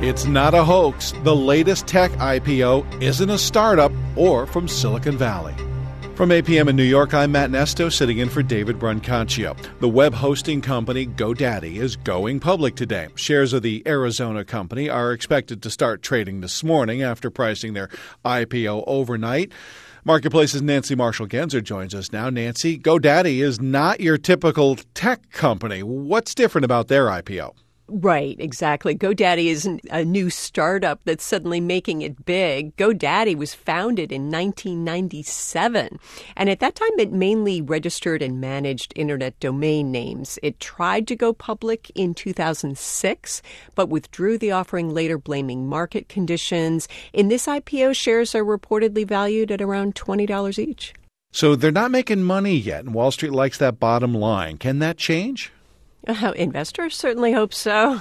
It's not a hoax. The latest tech IPO isn't a startup or from Silicon Valley. From APM in New York, I'm Matt Nesto, sitting in for David Brancaccio. The web hosting company GoDaddy is going public today. Shares of the Arizona company are expected to start trading this morning after pricing their IPO overnight. Marketplace's Nancy Marshall-Genzer joins us now. Nancy, GoDaddy is not your typical tech company. What's different about their IPO? Right, exactly. GoDaddy isn't a new startup that's suddenly making it big. GoDaddy was founded in 1997, and at that time it mainly registered and managed internet domain names. It tried to go public in 2006, but withdrew the offering later, blaming market conditions. In this IPO, shares are reportedly valued at around $20 each. So they're not making money yet, and Wall Street likes that bottom line. Can that change? Investors certainly hope so.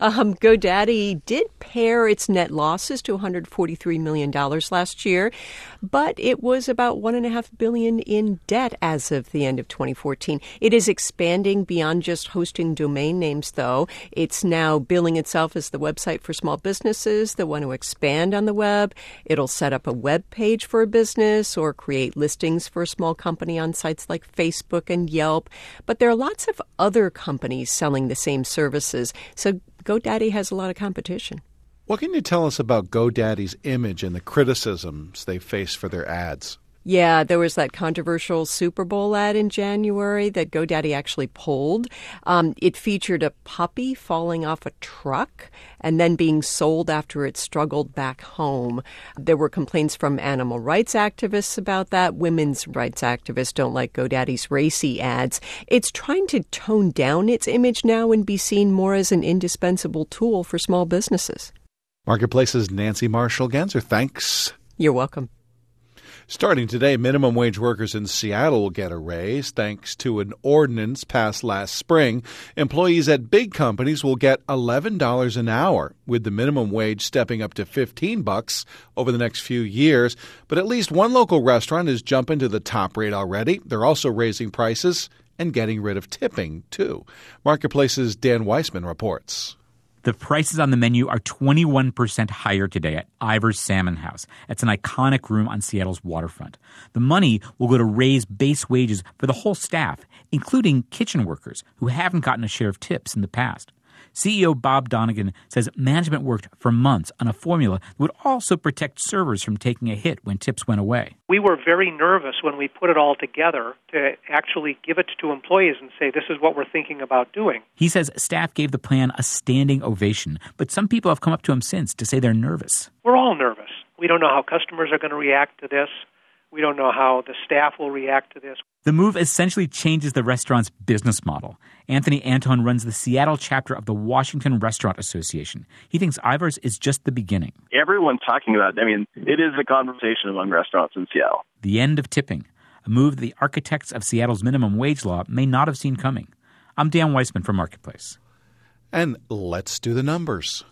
GoDaddy did pare its net losses to $143 million last year, but it was about $1.5 billion in debt as of the end of 2014. It is expanding beyond just hosting domain names, though. It's now billing itself as the website for small businesses that want to expand on the web. It'll set up a web page for a business or create listings for a small company on sites like Facebook and Yelp. But there are lots of other companies selling the same services, so GoDaddy has a lot of competition. What can you tell us about GoDaddy's image and the criticisms they face for their ads? Yeah, there was that controversial Super Bowl ad in January that GoDaddy actually pulled. It featured a puppy falling off a truck and then being sold after it struggled back home. There were complaints from animal rights activists about that. Women's rights activists don't like GoDaddy's racy ads. It's trying to tone down its image now and be seen more as an indispensable tool for small businesses. Marketplace's Nancy Marshall-Genzer, thanks. You're welcome. Starting today, minimum wage workers in Seattle will get a raise thanks to an ordinance passed last spring. Employees at big companies will get $11 an hour, with the minimum wage stepping up to $15 over the next few years. But at least one local restaurant is jumping to the top rate already. They're also raising prices and getting rid of tipping, too. Marketplace's Dan Weissman reports. The prices on the menu are 21% higher today at Ivar's Salmon House. It's an iconic room on Seattle's waterfront. The money will go to raise base wages for the whole staff, including kitchen workers who haven't gotten a share of tips in the past. CEO Bob Donegan says management worked for months on a formula that would also protect servers from taking a hit when tips went away. We were very nervous when we put it all together to actually give it to employees and say, this is what we're thinking about doing. He says staff gave the plan a standing ovation, but some people have come up to him since to say they're nervous. We're all nervous. We don't know how customers are going to react to this. We don't know how the staff will react to this. The move essentially changes the restaurant's business model. Anthony Anton runs the Seattle chapter of the Washington Restaurant Association. He thinks Ivar's is just the beginning. Everyone's talking about it. I mean, it is a conversation among restaurants in Seattle. The end of tipping, a move that the architects of Seattle's minimum wage law may not have seen coming. I'm Dan Weissman for Marketplace. And let's do the numbers.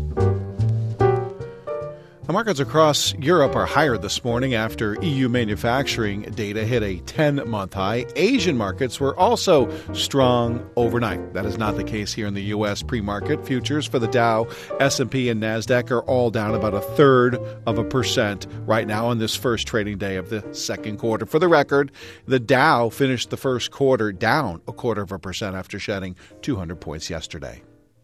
The markets across Europe are higher this morning after EU manufacturing data hit a 10-month high. Asian markets were also strong overnight. That is not the case here in the U.S. pre-market. Futures for the Dow, S&P, and NASDAQ are all down about 0.33% right now on this first trading day of the second quarter. For the record, the Dow finished the first quarter down 0.25% after shedding 200 points yesterday.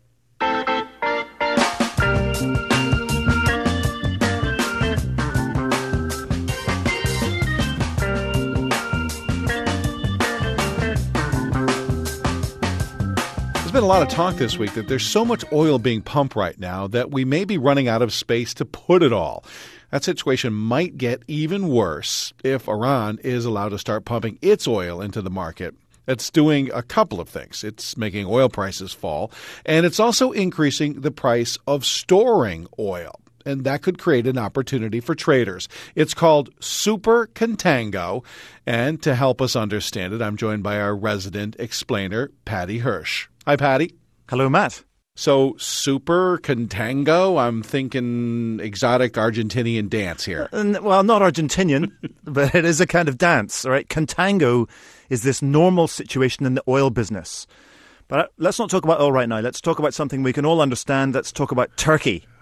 There's been a lot of talk this week that there's so much oil being pumped right now that we may be running out of space to put it all. That situation might get even worse if Iran is allowed to start pumping its oil into the market. That's doing a couple of things. It's making oil prices fall, and it's also increasing the price of storing oil. And that could create an opportunity for traders. It's called Super Contango. And to help us understand it, I'm joined by our resident explainer, Patty Hirsch. Hi, Patty. Hello, Matt. So, Super Contango, I'm thinking exotic Argentinian dance here. Well, not Argentinian, but it is a kind of dance, all right? Contango is this normal situation in the oil business. But let's not talk about oil right now. Let's talk about something we can all understand. Let's talk about Turkey.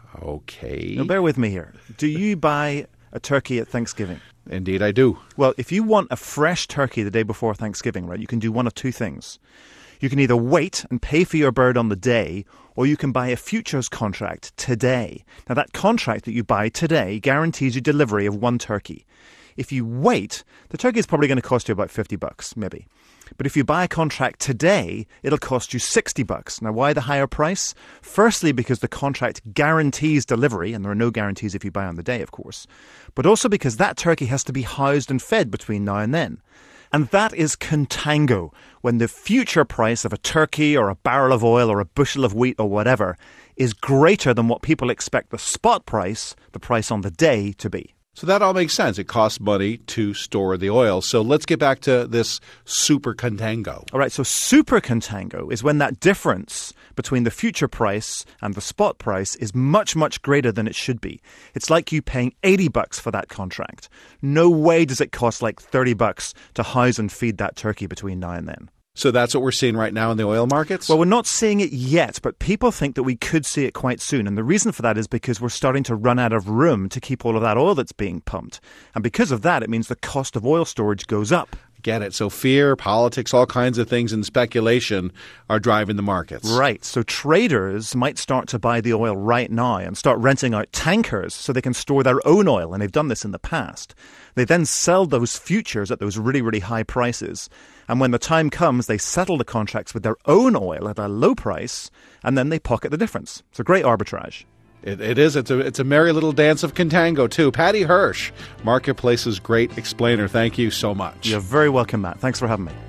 Okay. Now, bear with me here. Do you buy a turkey at Thanksgiving? Indeed, I do. Well, if you want a fresh turkey the day before Thanksgiving, right, you can do one of two things. You can either wait and pay for your bird on the day, or you can buy a futures contract today. Now, that contract that you buy today guarantees you delivery of one turkey. If you wait, the turkey is probably going to cost you about $50, maybe. But if you buy a contract today, it'll cost you $60. Now, why the higher price? Firstly, because the contract guarantees delivery, and there are no guarantees if you buy on the day, of course. But also because that turkey has to be housed and fed between now and then. And that is contango, when the future price of a turkey or a barrel of oil or a bushel of wheat or whatever is greater than what people expect the spot price, the price on the day, to be. So that all makes sense. It costs money to store the oil. So let's get back to this super contango. All right, so super contango is when that difference between the future price and the spot price is much, much greater than it should be. It's like you paying $80 for that contract. No way does it cost like $30 to house and feed that turkey between now and then. So that's what we're seeing right now in the oil markets? Well, we're not seeing it yet, but people think that we could see it quite soon. And the reason for that is because we're starting to run out of room to keep all of that oil that's being pumped. And because of that, it means the cost of oil storage goes up. Get it. So fear, politics, all kinds of things and speculation are driving the markets. Right. So traders might start to buy the oil right now and start renting out tankers so they can store their own oil. And they've done this in the past. They then sell those futures at those really, really high prices. And when the time comes, they settle the contracts with their own oil at a low price, and then they pocket the difference. It's a great arbitrage. It is. It's a merry little dance of contango, too. Patty Hirsch, Marketplace's great explainer. Thank you so much. You're very welcome, Matt. Thanks for having me.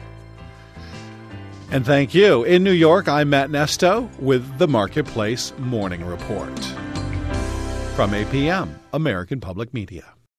And thank you. In New York, I'm Matt Nesto with the Marketplace Morning Report. From APM, American Public Media.